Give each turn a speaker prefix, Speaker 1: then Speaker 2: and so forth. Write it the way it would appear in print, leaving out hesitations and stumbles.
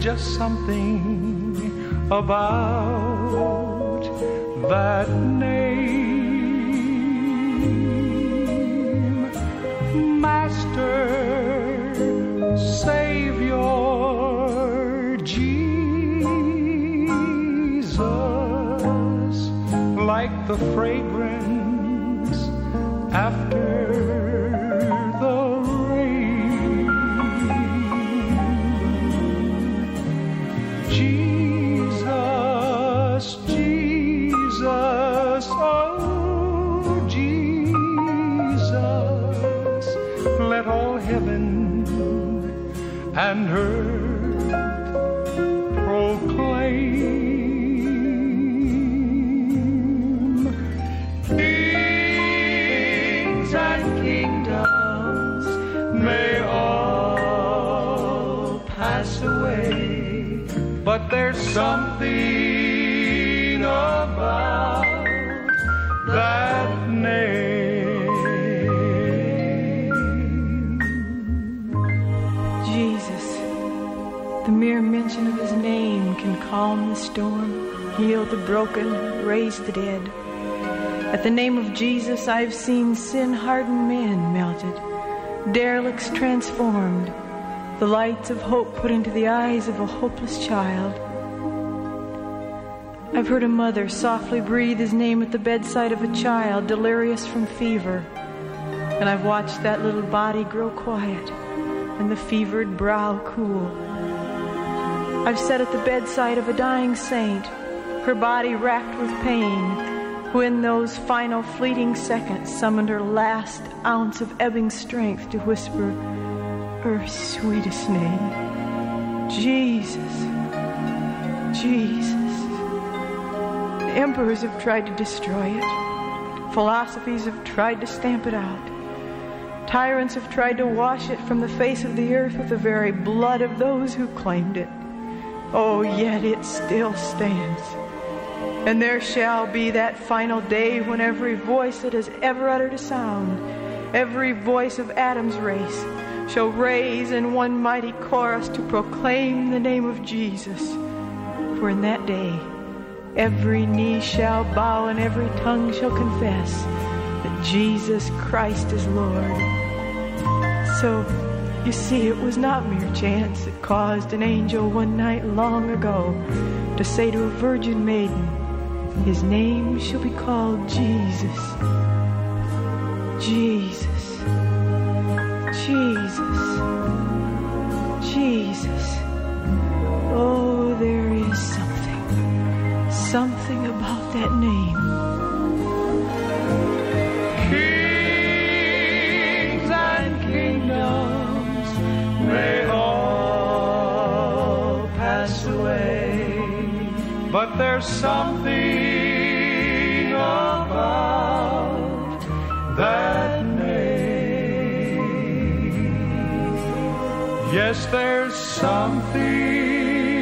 Speaker 1: just something about that name. Master, Savior, Jesus, like the fragrance after the rain. Jesus, Jesus, oh Jesus, let all heaven and earth proclaim. Kings and kingdoms may all pass away, but there's something about that name.
Speaker 2: Jesus, the mere mention of his name can calm the storm, heal the broken, raise the dead. At the name of Jesus, I've seen sin-hardened men melted, derelicts transformed, the lights of hope put into the eyes of a hopeless child. I've heard a mother softly breathe his name at the bedside of a child delirious from fever, and I've watched that little body grow quiet and the fevered brow cool. I've sat at the bedside of a dying saint, her body racked with pain, who in those final fleeting seconds summoned her last ounce of ebbing strength to whisper Earth's sweetest name, Jesus, Jesus. Emperors have tried to destroy it. Philosophies have tried to stamp it out. Tyrants have tried to wash it from the face of the earth with the very blood of those who claimed it. Oh, yet it still stands. And there shall be that final day when every voice that has ever uttered a sound, every voice of Adam's race, shall raise in one mighty chorus to proclaim the name of Jesus. For in that day, every knee shall bow and every tongue shall confess that Jesus Christ is Lord. So, you see, it was not mere chance that caused an angel one night long ago to say to a virgin maiden, his name shall be called Jesus. Jesus. Jesus. Jesus. Oh, there is something about that name.
Speaker 1: Kings and kingdoms may all pass away, but there's something about that name. Yes, there's something